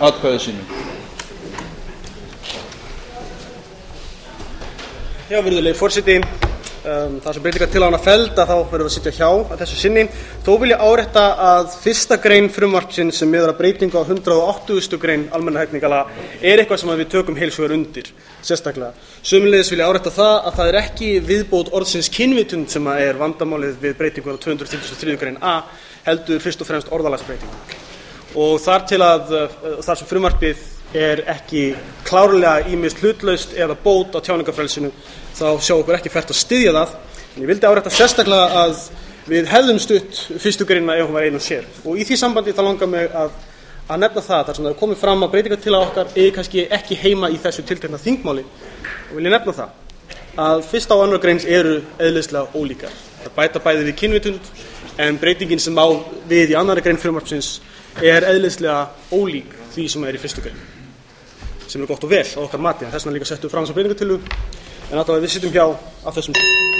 atkvæði sínu. Já, virðulegi forseti, það sem breytingartillagan felld að þá verðum við að sitja hjá að þessu sinni. Þó vil ég árétta að 1. grein frumvarpsins sem miðar að breytingu á 180. grein almennra hegningarlaga eitthvað sem við tökum heils hugar undir, sérstaklega. Sömuleiðis vil ég árétta að það ekki viðbót orðsins kynvitund sem vandamálið við breytingu á 253. grein A, heldur fyrst og fremst orðalagsbreytingu. Og þar sem frumvarpið ekki klárlega ýmist hlutlaust eða bót á tjáningarfrelsinu, þá sjá okkur ekki fært að styðja það. En ég vildi árétta sérstaklega að við hefðum stutt 1. greinina ef hún var ein og sér. Og í því sambandi þá langar mig að nefna það, þar sem það komið fram að breytingartillaga okkar kannski ekki heima í þessu tiltekna þingmáli. Og vil ég nefna það að 1. og 2. grein eru eðlislega ólíkar. Það bæta bæði við kynvitund, en breytingin sem á við í 2. grein frumvarpsins eðlislega ólík því sem í 1. grein. Sem gott og vel á okkar mati, en þess vegna líka settum við fram þessa breytingartillögu, en við sitjum hjá af þessum